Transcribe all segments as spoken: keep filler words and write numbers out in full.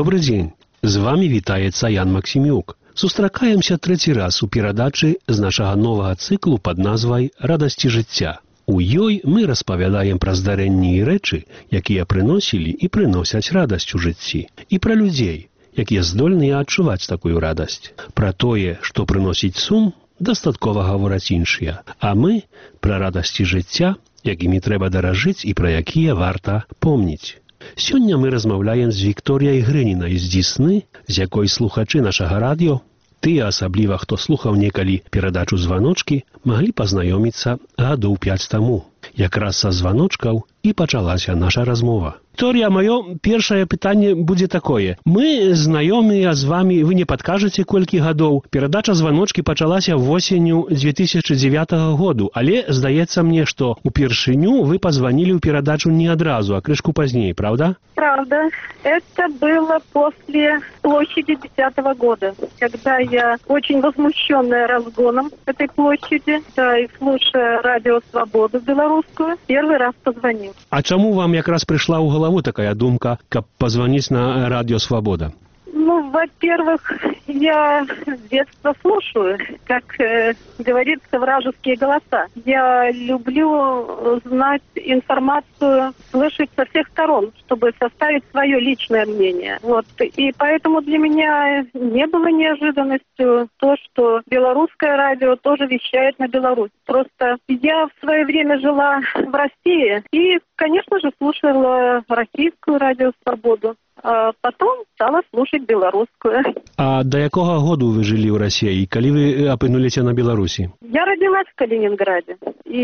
Добры дзень. З вами вітаецца Ян Максімюк. Сустракаемся трэці раз у перадачы з нашага новага цыклу пад назвай «Радасці жыцця». У ёй мы распавядаем пра здарэнні і рэчы, якія прыносілі і прыносяць радасць у жыцці. І пра людзей, якія здольныя адчуваць такую радасць. Пра тое, што прыносіць сум, дастаткова гавораць іншыя. А мы пра радасці жыцця, якімі трэба даражыць і пра якія варта помніць. Сёння мы размаўляем з Вікторіяй Грынінай з Дзісны, з якой слухачы нашага радыё, тыя, асабліва, хто слухаў некалі перадачу «Званочкі», маглі пазнаёміцца гадоў пяць таму. Якраз са званочкаў і пачалася наша размова. Вікторія, маё першае пытанне будзе такое. Мы знаёмыя з вамі, вы не падкажаце, колькі гадоў. Перадача «Званочкі» пачалася восенню дзве тысячы дзевятага году, але здаецца мне, што упершыню вы пазванілі ў перадачу не адразу, а крышку пазней, правда? Правда. Это было после площади десятого года, когда я, очень возмущенная разгоном этой площади, да, и слушая радио «Свободу» белорусскую, первый раз позвонил. А чаму вам якраз прыйшла ў галаву такая думка, каб позвонить на радио «Свобода»? Ну, во-первых, я с детства слушаю, как э, говорится, вражеские голоса. Я люблю знать информацию, слышать со всех сторон, чтобы составить свое личное мнение. Вот. И поэтому для меня не было неожиданностью то, что белорусское радио тоже вещает на Беларусь. Просто я в свое время жила в России и, конечно же, слушала российскую радио «Свободу». А потом стала слушать белорусскую. А до якога году вы жили в России? Калі вы апынуліся на Беларуси? Я родилась в Калининграде.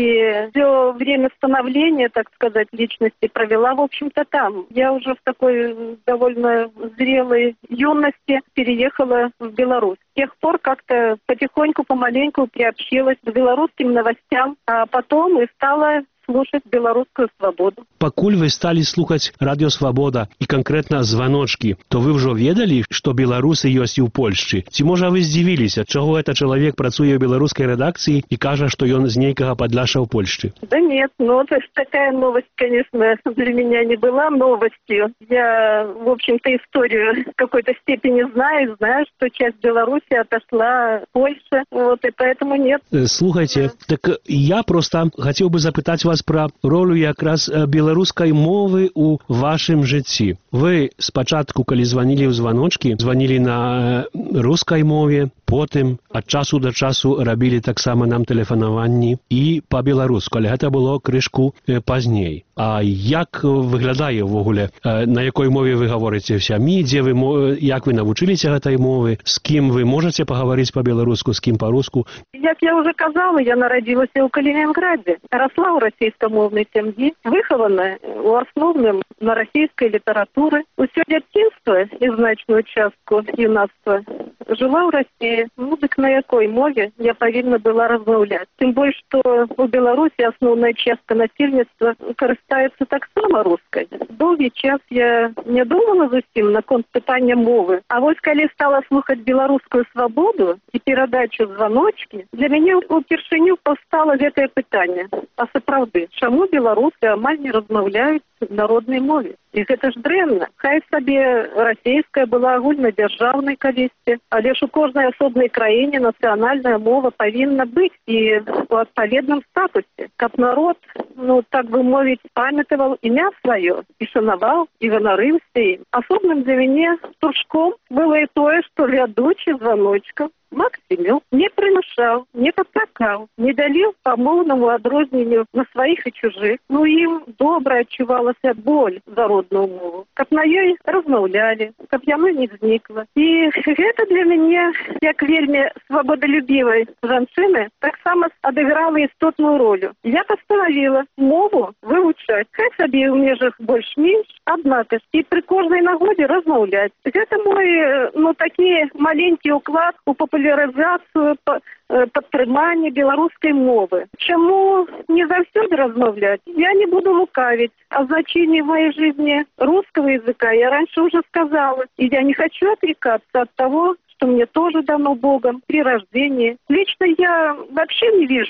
И все время становления, так сказать, личности провела, в общем-то, там. Я уже в такой довольно зрелой юности переехала в Беларусь. С тех пор как-то потихоньку, помаленьку приобщилась к белорусским новостям, а потом и стала слушать белорусскую «Свободу». Пакуль вы стали слухаць радио «Свобода» и конкретно «Званочки», то вы ўжо ведалі, што беларусы ёсць і ў Польшчы? Ці можа вы здзівіліся, чаго гэта чалавек працуе ў беларускай рэдакцыі і кажа, што ён з нейкага падляша ў Польшчы? Да нет, ну то есть такая новость, конечно, для меня не была новостью. Я, в общем-то, историю в какой-то степени знаю, знаю, что часть Беларуси отошла в Польшу, вот, и поэтому нет. Слухайте, так я просто хотел бы запытаць вас пра ролю якраз беларускай мовы ў вашым жыцці. Вы спачатку, калі званілі ў «Званочкі», званілі на рускай мове, потым ад часу да часу рабілі таксама нам тэлефанаванні і па-беларуску, але гэта было крышку пазней. А як выглядае ўвогуле, на якой мове вы гаворыце ў сям'і, дзе вы, як вы навучыліся гэтай мовы, з кім вы можаце пагаварыць па-беларуску, з кім па-руску? Як я уже казала, я народилася ў Калининграде, росла ў расійскамоўнай сям'і, выхавана у асноўным на расійскай літаратуры. Усё дзяцінства і значную частку юнацтва жила ў России. Ну, дык на якой мове я павінна была размаўляць? Тым больш, што у Беларусі асноўная частка насельніцтва карыстаецца таксама рускай. Доўгі час я не думала зусім наконт пытання мовы. А вось калі стала слухаць беларускую «Свободу» і перадачу «Званочкі», для мяне упершыню паўстала гэтае пытанне. А сапраўды, чаму беларусы амаль не размаўляюць на роднай мове? І гэта ж дрэнна. Хай сабе расійская была агульнадзяржаўнай калісьці, але ж у кожнай асобнай краіне нацыянальная мова павінна быць і у адпаведным статусе, каб народ, ну так бы мовіць, памятаваў імя сваё і шанаваў і ганарыўся ім. Асобным для мяне штуршком было і тое, што вядучы «Званочкаў» Максімюк не прымушаў, не папракаў, не даліў па моўнаму адрозненню на сваіх і чужых. Ну, ім добра адчувалася боль за родную мову, каб на ёй размаўлялі, каб яна не знікла. І гэта для мяне, як вельмі свабодалюбівай жанчыны, таксама адыграла істотную ролю. Я пастанавіла мову вывучаць, хай сабе ў межах больш-менш, аднак і пры кожнай нагодзе размаўляць. Гэта мой, ну, такі маленькі ўклад у папулярызацыю, падтрыманне беларускай мовы. Чаму не заўсёды размаўляць? Я не буду лукавить. О значении в моей жизни русского языка я раньше уже сказала. И я не хочу отрекаться от того, что мне тоже дано Богом при рождении. Лично я вообще не вижу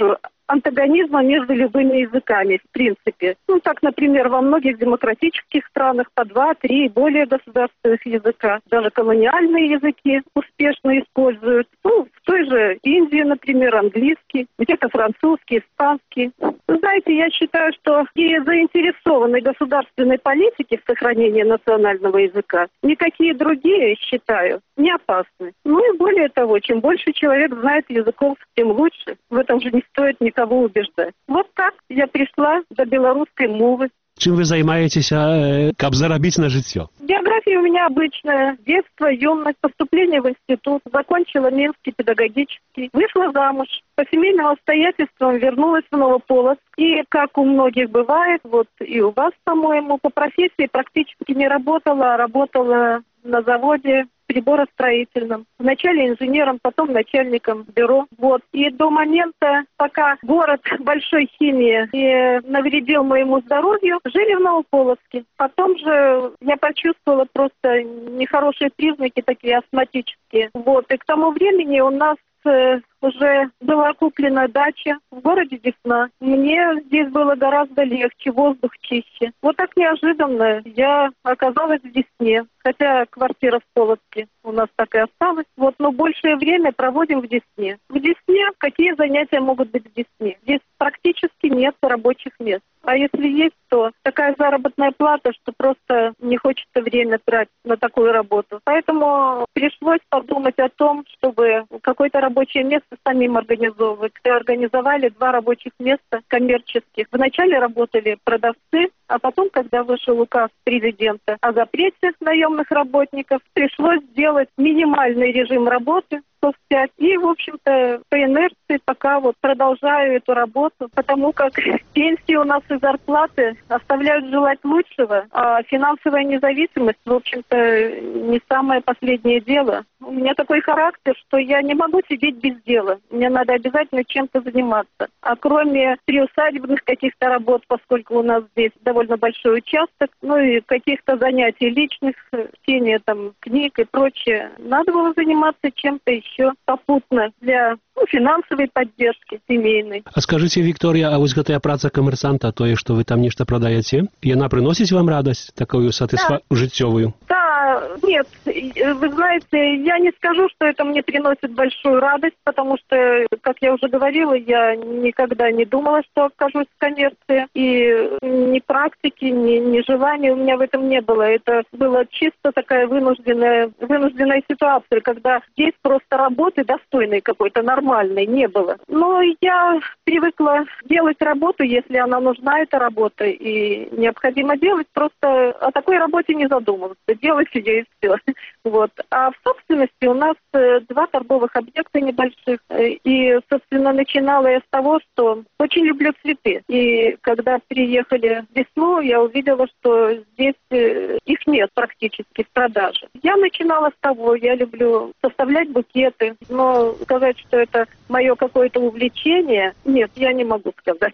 антагонизма между любыми языками, в принципе. Ну, так, например, во многих демократических странах по два, три и более государственных языка. Даже колониальные языки успешно используют. Ну, в той же Индии, например, английский, где-то французский, испанский. Вы знаете, я считаю, что и заинтересованной государственной политики в сохранении национального языка никакие другие, считаю, не опасны. Ну и более того, чем больше человек знает языков, тем лучше. В этом же не стоит никого убеждать. Вот так я пришла до белорусской мовы. Чым вы займаетесь, э, каб зарабіць на жыццё? Биография у меня обычная. Детство, юность, поступление в институт. Закончила Минский педагогический. Вышла замуж. По семейным обстоятельствам вернулась в Новополоцк. И, как у многих бывает, вот и у вас, по-моему, по профессии практически не работала, а работала на заводе приборостроительном. Вначале инженером, потом начальником бюро. Вот. И до момента, пока город большой химии не навредил моему здоровью, жили в Новополоцке. Потом же я почувствовала просто нехорошие признаки, такие астматические. Вот. И к тому времени у нас э, уже была куплена дача в городе Десна. Мне здесь было гораздо легче, воздух чище. Вот так неожиданно я оказалась в Десне. Хотя квартира в Полоцке у нас так и осталась. Вот, но большее время проводим в Десне. В Десне какие занятия могут быть в Десне? Здесь практически нет рабочих мест. А если есть, то такая заработная плата, что просто не хочется время тратить на такую работу. Поэтому пришлось подумать о том, чтобы какое-то рабочее место самим организовывать. Организовали два рабочих места коммерческих. Вначале работали продавцы, а потом, когда вышел указ президента о запрете наемных работников, пришлось сделать минимальный режим работы, пять. И, в общем-то, по инерции пока вот продолжаю эту работу, потому как пенсии у нас и зарплаты оставляют желать лучшего, а финансовая независимость, в общем-то, не самое последнее дело. У меня такой характер, что я не могу сидеть без дела. Мне надо обязательно чем-то заниматься. А кроме приусадебных каких-то работ, поскольку у нас здесь довольно большой участок, ну и каких-то занятий личных, чтения там книг и прочее, надо было заниматься чем-то еще попутно для ну, финансовой поддержки семейной. А скажите, Виктория, а вось гэтая праца камерсанта, тое, што вы там нешта прадаеце, яна прыносіць вам радасць, такую сатысфа... Да. жыццёвую? Да, нет, вы знаете, я не скажу, что это мне приносит большую радость, потому что, как я уже говорила, я никогда не думала, что окажусь в коммерции, и ни практики, ни, ни желания у меня в этом не было. Это была чисто такая вынужденная, вынужденная ситуация, когда здесь просто работы достойной какой-то, нормальной не было. Но я привыкла делать работу, если она нужна, эта работа, и необходимо делать, просто о такой работе не задумываться, делать ее и все. Вот. А в собственности у нас два торговых объекта небольших, и, собственно, начинала я с того, что очень люблю цветы. И когда приехали в Десну, я увидела, что здесь их нет практически в продаже. Я начинала с того, я люблю составлять букеты, но сказать, что это мое какое-то увлечение, нет, я не могу сказать.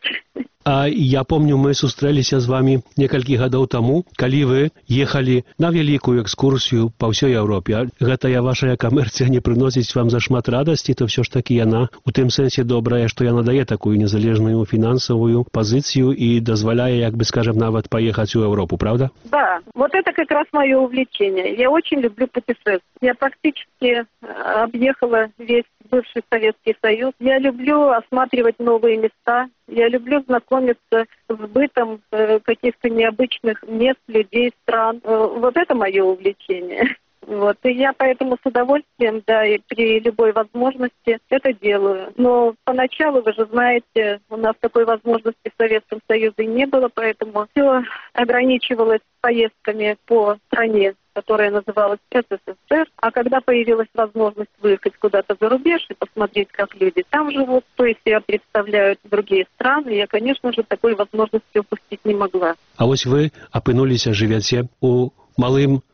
А я помню, мы сустрэліся з вами некалькі гадоў таму, калі вы ехалі на вялікую экскурсію па ўсёй Еўропе. Гэтая вашая камерцыя не прыносіць вам зашмат радасці, то все ж таки яна у тым сэнсе добрая, што яна дае такую незалежную фінансавую пазіцыю і дазваляе, як бы скажем, нават паехаць у Европу, правда? Да, вот это как раз мое увлечение. Я очень люблю путешествовать. Я практически объехала весь бывший Советский Союз. Я люблю осматривать новые места. Я люблю знакомиться с бытом э, каких-то необычных мест, людей, стран. Э, вот это мое увлечение. Вот. И я поэтому с удовольствием, да, и при любой возможности это делаю. Но поначалу, вы же знаете, у нас такой возможности в Советском Союзе не было, поэтому все ограничивалось поездками по стране, которая называлась СССР. А когда появилась возможность выехать куда-то за рубеж и посмотреть, как люди там живут, то есть себя представляют другие страны, я, конечно же, такой возможности упустить не могла. А вось вы апынуліся, жывяце у малым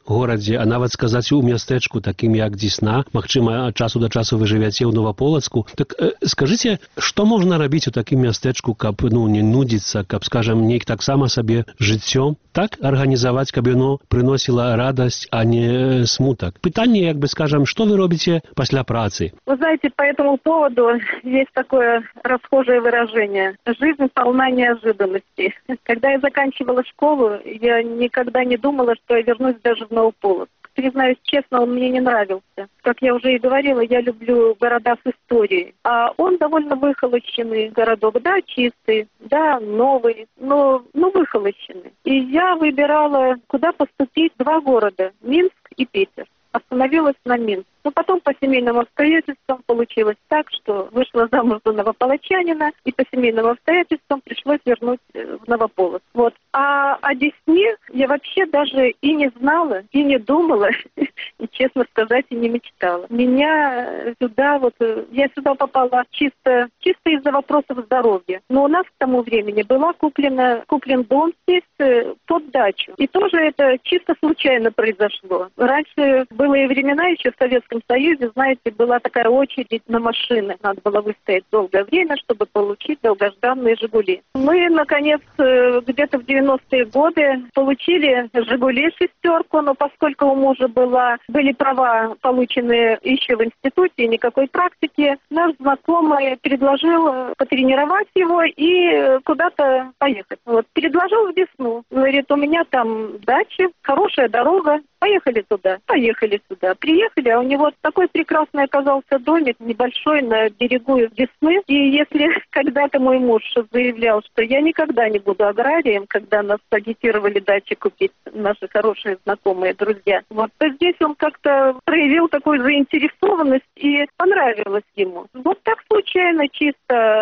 горадзе, а нават сказаць у мястэчку такім як Дзесна, магчыма, ад часу да часу вы жывяце ў Новаполацку. Так э, скажыце, што можна рабіць у такім мястэчку, каб ну не нудзіцца, каб, скажам, нейк таксама сабе жыццё так арганізаваць, каб яно прыносіла радасць, а не смутак. Пытанне, як бы, скажам, што вы робіце пасля працы? Вы знаете, по этому поводу есть такое расхожее выражение. Жизнь полна неожиданностей. Когда я заканчивала школу, я никогда не думала, что я вернусь даже в Новополоцк. Признаюсь честно, он мне не нравился. Как я уже и говорила, я люблю города с историей. А он довольно выхолощенный городок. Да, чистый, да, новый, но, но выхолощенный. И я выбирала, куда поступить. Два города, Минск и Питер. Остановилась на Минск. Но потом по семейным обстоятельствам получилось так, что вышла замуж за новополочанина, и по семейным обстоятельствам пришлось вернуть в Новополоцк. Вот. А о Десне я вообще даже и не знала, и не думала, и, честно сказать, и не мечтала. Меня сюда, вот, я сюда попала чисто, чисто из-за вопросов здоровья. Но у нас к тому времени была куплена, куплен дом здесь под дачу. И тоже это чисто случайно произошло. Раньше было и времена еще в Советском Союзе, знаете, была такая очередь на машины. Надо было выстоять долгое время, чтобы получить долгожданные «Жигули». Мы, наконец, где-то в девяностые годы получили «Жигули» шестерку, но поскольку у мужа была, были права, полученные еще в институте, и никакой практики, наш знакомый предложил потренировать его и куда-то поехать. Вот. Предложил в Десну. Говорит, у меня там дача, хорошая дорога. Поехали туда, поехали сюда. Приехали, а у него такой прекрасный оказался домик, небольшой, на берегу Десны. И если когда-то мой муж заявлял, что я никогда не буду аграрием, когда нас агитировали дачи купить наши хорошие знакомые, друзья, вот, то здесь он как-то проявил такую заинтересованность и понравилось ему. Вот так случайно чисто.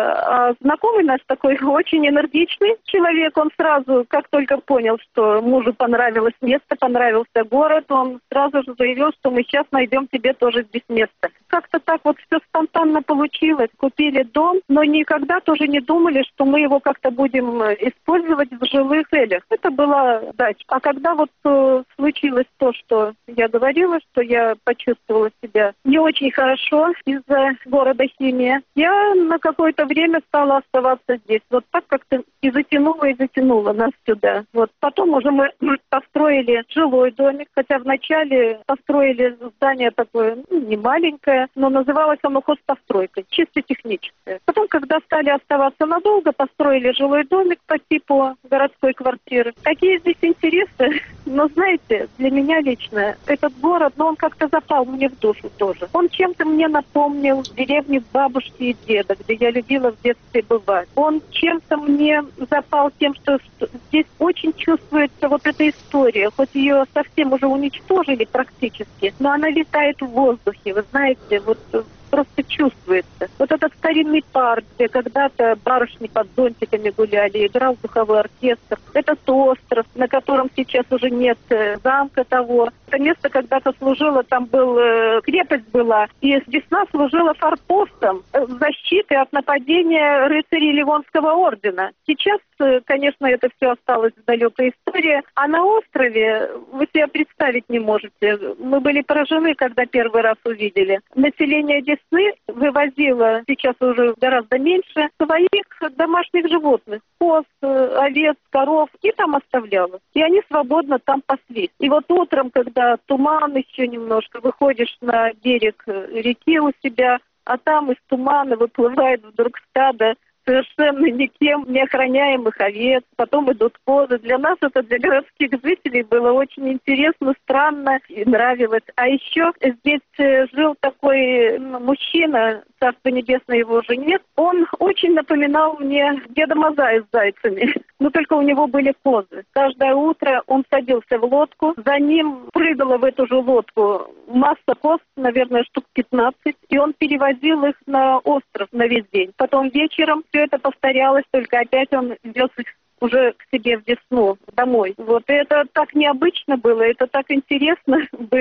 А знакомый наш такой очень энергичный человек, он сразу, как только понял, что мужу понравилось место, понравился город, он сразу же заявил, что мы сейчас найдем тебе тоже здесь место. Как-то так вот все спонтанно получилось. Купили дом, но никогда тоже не думали, что мы его как-то будем использовать в жилых целях. Это была дача. А когда вот э, случилось то, что я говорила, что я почувствовала себя не очень хорошо из-за города Химия, я на какое-то время стала оставаться здесь. Вот так как-то и затянула, и затянула нас сюда. Вот. Потом уже мы построили жилой домик, хотя вначале построили здание такое, ну, не маленькое, но называлось оно хозпостройкой, чисто техническое. Потом, когда стали оставаться надолго, построили жилой домик по типу городской квартиры. Какие здесь интересы? Но знаете, для меня лично этот город, ну, он как-то запал мне в душу тоже. Он чем-то мне напомнил деревню бабушки и деда, где я любила в детстве бывать. Он чем-то мне запал тем, что здесь очень чувствуется вот эта история, хоть ее совсем уже уничтожили практически, но она витает в воздухе, вы знаете, вот просто чувствуется. Вот этот старинный парк, где когда-то барышни под зонтиками гуляли, играл духовой оркестр. Этот остров, на котором сейчас уже нет замка того. Это место когда-то служило, там был, крепость была, и Десна служила форпостом защиты от нападения рыцарей Ливонского ордена. Сейчас, конечно, это все осталось в далекой истории. А на острове, вы себе представить не можете, мы были поражены, когда первый раз увидели. Население Десны вывозило, сейчас уже гораздо меньше, своих домашних животных, коз, овец, коров, и там оставляло. И они свободно там паслись. И вот утром, когда туман еще немножко, выходишь на берег реки у себя, а там из тумана выплывает вдруг стадо совершенно никем не охраняемых овец, потом идут козы. Для нас это, для городских жителей, было очень интересно, странно и нравилось. А еще здесь жил такой мужчина, царство небесное, его уже нет. Он очень напоминал мне Деда Мазая с зайцами, но только у него были козы. Каждое утро он садился в лодку, за ним прыгала в эту же лодку масса коз, наверное, штук пятнадцать, и он перевозил их на остров на весь день. Потом вечером все это повторялось, только опять он вез их уже к себе в Десну, домой. Вот, и это так необычно было, это так интересно было.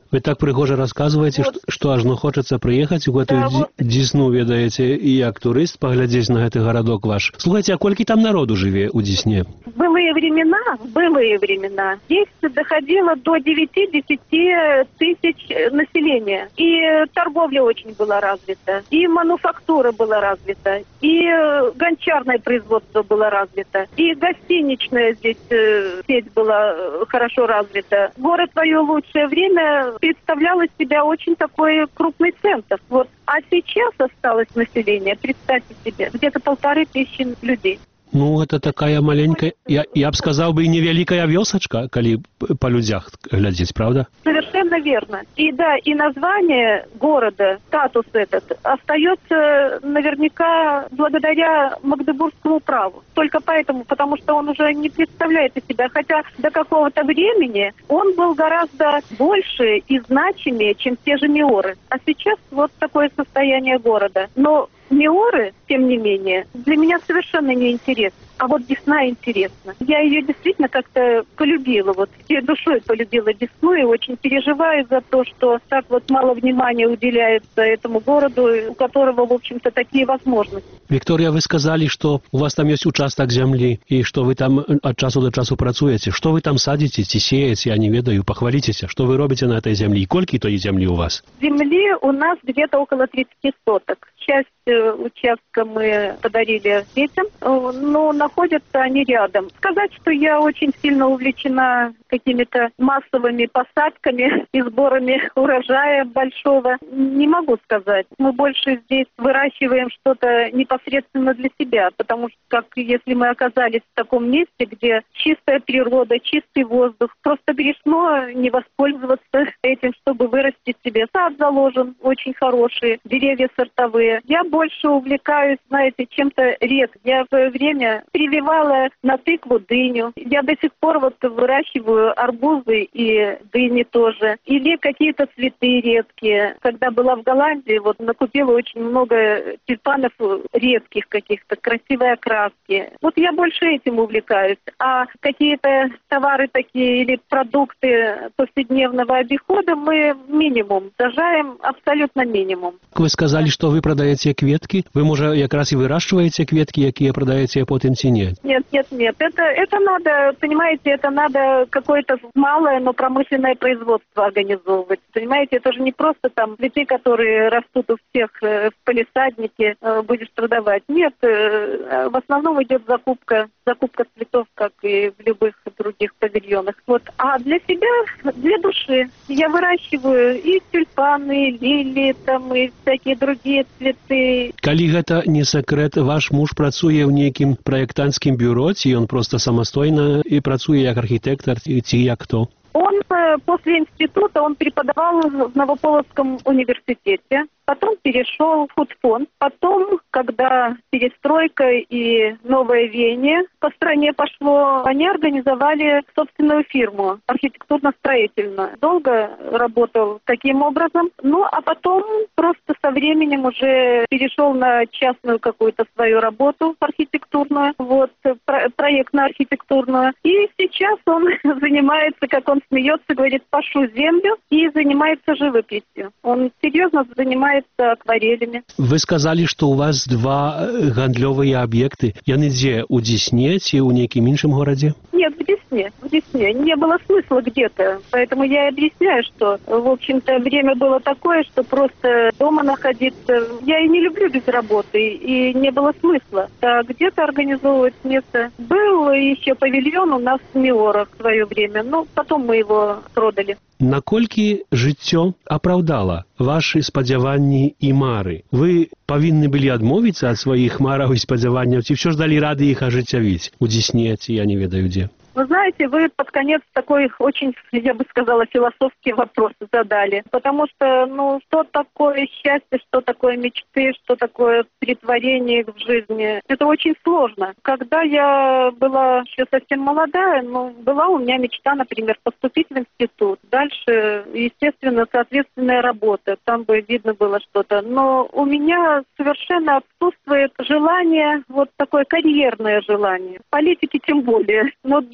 Вы так прыгоже рассказываете, Вот. что, что аж ну хочется приехать в эту Да, ди- вот. Десну, ведаете, и как турист поглядеть на этот городок ваш. Слушайте, а сколько там народу живет у Десне? В былые времена, в былые времена, здесь доходило до девяти-десяти тысяч населения. И торговля очень была развита, и мануфактура была развита, и гончарное производство было развито, и гостиничная здесь э, сеть была э, хорошо развита. Город в свое лучшее время представлял из себя очень такой крупный центр. Вот. А сейчас осталось население, представьте себе, где-то полторы тысячи людей. Ну, это такая маленькая, я, я бы сказал, бы, и невеликая вёсочка, коли п- по людях глядеть, правда? Совершенно верно. И да, и название города, статус этот, остается наверняка благодаря Магдебургскому праву. Только поэтому, потому что он уже не представляет из себя. Хотя до какого-то времени он был гораздо больше и значимее, чем те же Миоры. А сейчас вот такое состояние города. Но Миоры, тем не менее, для меня совершенно не интересны. А вот Десна интересна. Я ее действительно как-то полюбила, вот всей душой полюбила Десну и очень переживаю за то, что так вот мало внимания уделяется этому городу, у которого, в общем-то, такие возможности. Виктория, вы сказали, что у вас там есть участок земли, и что вы там от часу до часу працуете. Что вы там садите, сеете, я не ведаю, похвалитесь, что вы робите на этой земле, и сколько той земли у вас? Земли у нас где-то около тридцати соток. Часть э, участка мы подарили детям, э, но находятся они рядом. Сказать, что я очень сильно увлечена какими-то массовыми посадками и сборами урожая большого, не могу сказать. Мы больше здесь выращиваем что-то непосредственно для себя, потому что как если мы оказались в таком месте, где чистая природа, чистый воздух, просто грешно не воспользоваться этим, чтобы вырастить себе. Сад заложен очень хороший, деревья сортовые. Я больше увлекаюсь, знаете, чем-то редким. Я в свое время прививала на тыкву дыню. Я до сих пор вот выращиваю арбузы и дыни тоже. Или какие-то цветы редкие. Когда была в Голландии, вот накупила очень много тюльпанов редких каких-то, красивой окраски. Вот я больше этим увлекаюсь. А какие-то товары такие или продукты повседневного обихода мы минимум сажаем, абсолютно минимум. Вы сказали, что вы продаете кветки. Вы, может, как раз и выращиваете кветки, какие продаете потом ці нет? Нет, нет, нет. Это, это надо, понимаете, это надо какое-то малое, но промышленное производство организовывать. Понимаете, это же не просто там цветы, которые растут у всех э, в палисаднике, э, будешь продавать. Нет, э, в основном идет закупка, закупка цветов, как и в любых других павильонах. Вот. А для себя, для души, я выращиваю и тюльпаны, и лилии, там, и всякие другие цветы. Калі гэта не секрет, ваш муж працуе ў нейкім праектанцкім бюро, ці ён проста самастойна і працуе як архітэктар, ці як хто? Он э, после института он преподавал в Новополоцком университете, потом перешел в худфонд, потом, когда перестройка и новое веяние по стране пошло, они организовали собственную фирму архитектурно-строительную. Долго работал таким образом, ну а потом просто со временем уже перешел на частную какую-то свою работу архитектурную, вот, про- проектно-архитектурную. И сейчас он занимается, как он смеется, говорит, пашу землю и занимается живописью. Он серьезно занимается акварелями. Вы сказали, что у вас два э, гандлёвыя объекты. Яны дзе? У Десне ці ў нейкім іншым гораде? Нет, в Десне, в Десне. Не было смысла где-то. Поэтому я и объясняю, что, в общем-то, время было такое, что просто дома находиться... Я и не люблю без работы, и не было смысла. А где-то организовывать место. Был еще павильон у нас в Миорах в свое время, но потом мы его продали. Наколькі жыццё апраўдала вашы спадзяванні і мары? Вы павінны былі адмовіцца ад сваіх мараў і спадзяванняў, ці ўсё ж далі рады іх ажыццявіць? У Десне, ці я не ведаю дзе. Вы знаете, вы под конец такой очень, я бы сказала, философский вопрос задали. Потому что, ну, что такое счастье, что такое мечты, что такое претворение в жизни, это очень сложно. Когда я была еще совсем молодая, ну, была у меня мечта, например, поступить в институт. Дальше, естественно, соответственная работа, там бы видно было что-то. Но у меня совершенно отсутствует желание, вот такое карьерное желание. В политике тем более. Но да,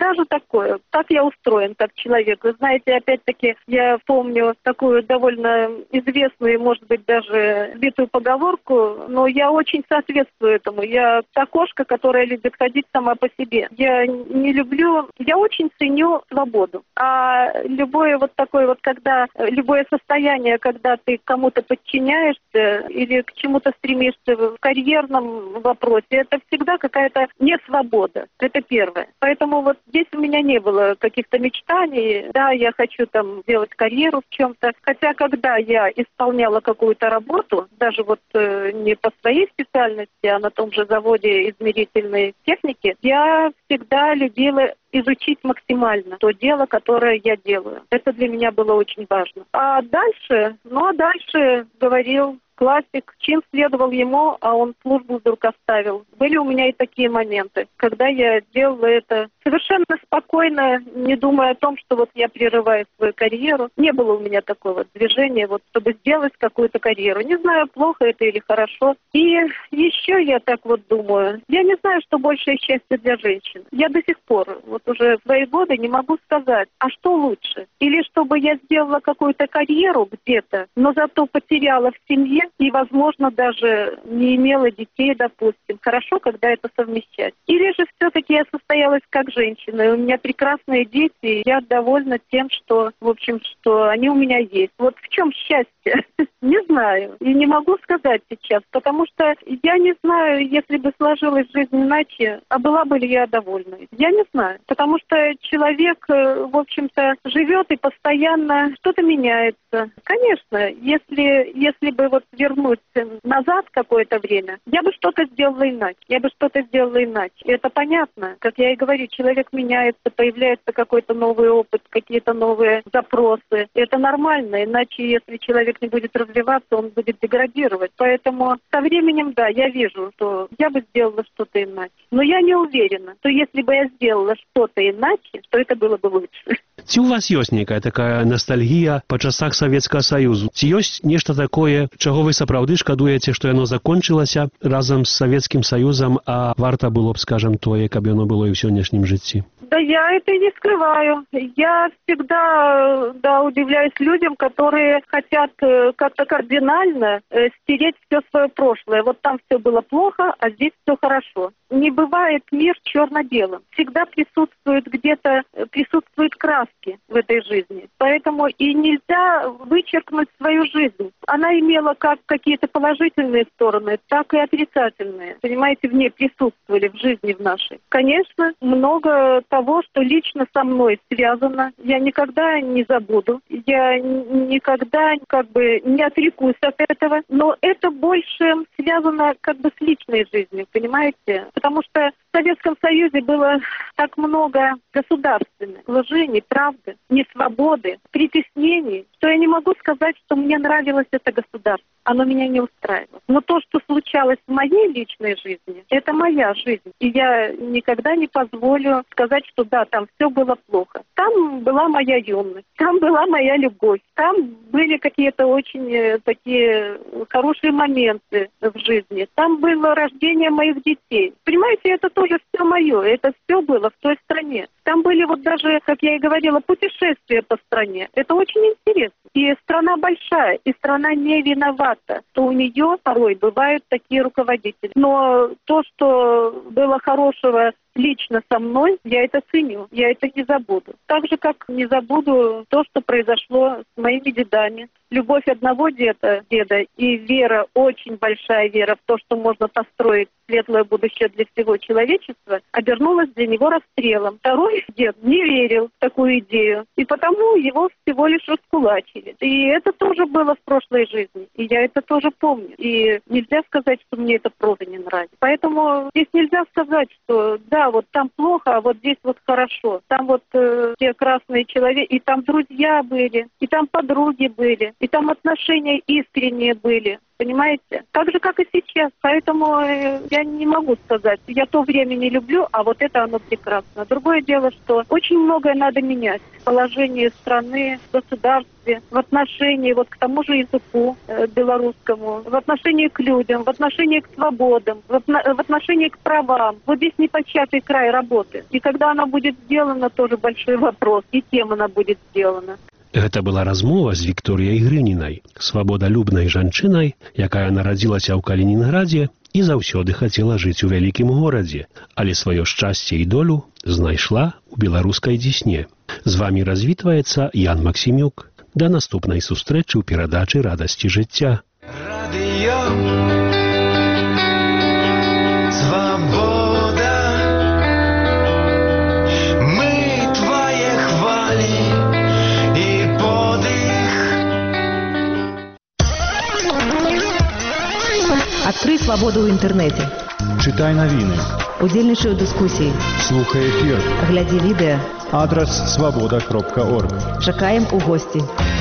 даже такое. Так я устроен, как человек. Вы знаете, опять-таки, я помню такую довольно известную, может быть, даже битую поговорку, но я очень соответствую этому. Я та кошка, которая любит ходить сама по себе. Я не люблю, я очень ценю свободу. А любое вот такое вот, когда, любое состояние, когда ты кому-то подчиняешься или к чему-то стремишься в карьерном вопросе, это всегда какая-то несвобода. Это первое. Поэтому вот здесь у меня не было каких-то мечтаний. Да, я хочу там делать карьеру в чем-то. Хотя, когда я исполняла какую-то работу, даже вот э, не по своей специальности, а на том же заводе измерительной техники, я всегда любила изучить максимально то дело, которое я делаю. Это для меня было очень важно. А дальше, ну а дальше говорил классик, чин следовал ему, а он службу вдруг оставил. Были у меня и такие моменты, когда я делала это совершенно спокойно, не думая о том, что вот я прерываю свою карьеру. Не было у меня такого движения, вот, чтобы сделать какую-то карьеру. Не знаю, плохо это или хорошо. И еще я так вот думаю, я не знаю, что большее счастье для женщин. Я до сих пор, вот уже в свои годы, не могу сказать, а что лучше? Или чтобы я сделала какую-то карьеру где-то, но зато потеряла в семье и, возможно, даже не имела детей, допустим. Хорошо, когда это совмещать. Или же все-таки я состоялась как женщина, и у меня прекрасные дети, и я довольна тем, что, в общем, что они у меня есть. Вот в чем счастье? Не знаю. И не могу сказать сейчас, потому что я не знаю, если бы сложилась жизнь иначе, а была бы ли я довольна. Я не знаю. Потому что человек, в общем-то, живет и постоянно что-то меняется. Конечно, если, если бы вот вернуть назад какое-то время, я бы что-то сделала иначе. Я бы что-то сделала иначе. И это понятно. Как я и говорю, человек меняется, появляется какой-то новый опыт, какие-то новые запросы. Это нормально, иначе если человек не будет развиваться, он будет деградировать. Поэтому со временем, да, я вижу, что я бы сделала что-то иначе. Но я не уверена, что если бы я сделала что-то иначе, то это было бы лучше. Ці ў вас ёсць нейкая такая ностальгія па часах Савецкага Саюзу? Ці ёсць нешта такое, чаго вы сапраўды шкадуеце, што яно закончылася разам з Савецкім Саюзам, а варта было б, скажем, тое, каб яно было і ў сённяшнім жыцці? Да я это не скрываю. Я всегда, да, удивляюсь людям, которые хотят как-то кардинально стереть все свое прошлое. Вот там все было плохо, а здесь все хорошо. Не бывает мир черно-белым. Всегда присутствует где-то, присутствуют краски в этой жизни. Поэтому и нельзя вычеркнуть свою жизнь. Она имела как какие-то положительные стороны, так и отрицательные. Понимаете, в ней присутствовали в жизни в нашей. Конечно, много того, что лично со мной связано, я никогда не забуду. Я никогда как бы не отрекусь от этого. Но это больше связано как бы с личной жизнью, понимаете? Потому что в Советском Союзе было так много государственной лжи, неправды, несвободы, притеснений, что я не могу сказать, что мне нравилось это государство. Оно меня не устраивало. Но то, что случалось в моей личной жизни, это моя жизнь. И я никогда не позволю сказать, что да, там все было плохо. Там была моя юность, там была моя любовь, там были какие-то очень такие хорошие моменты в жизни. Там было рождение моих детей. Понимаете, это тоже все мое, это все было в той стране. Там были вот даже, как я и говорила, путешествия по стране. Это очень интересно. И страна большая, и страна не виновата, что у нее порой бывают такие руководители. Но то, что было хорошего лично со мной, я это ценю, я это не забуду. Так же, как не забуду то, что произошло с моими дедами. Любовь одного деда, деда и вера, очень большая вера в то, что можно построить светлое будущее для всего человечества, обернулась для него расстрелом. Второй дед не верил в такую идею, и потому его всего лишь раскулачили. И это тоже было в прошлой жизни, и я это тоже помню. И нельзя сказать, что мне это проза не нравится. Поэтому здесь нельзя сказать, что да, вот там плохо, а вот здесь вот хорошо. Там вот э, те красные человеки, и там друзья были, и там подруги были, и там отношения искренние были. понимаете? Так же, как и сейчас. Поэтому э, я не могу сказать, я то время не люблю, а вот это оно прекрасно. Другое дело, что очень многое надо менять в положении страны, в государстве, в отношении вот к тому же языку э, белорусскому, в отношении к людям, в отношении к свободам, в, отно- в отношении к правам. Вот здесь непочатый край работы. И когда она будет сделана, тоже большой вопрос, и кем она будет сделана. Гэта была размова з Вікторыяй Грынінай, свабодалюбнай жанчынай, якая нарадзілася ў Калінінградзе і заўсёды хацела жыць у вялікім горадзе, але сваё шчасце і долю знайшла ў беларускай Дзесне. З вамі развітваецца Ян Максімюк. Да наступнай сустрэчы ў перадачы «Радасці жыцця». Радыё Свабода, мы твае хвалі і подых. Адкрый свабоду ў інтэрнэце. Читай навіны. Удзельнічай у дыскусіі. Слухай эфір. Глядзі відэа. Адрес свабода кропка орг. Чакаем у госці.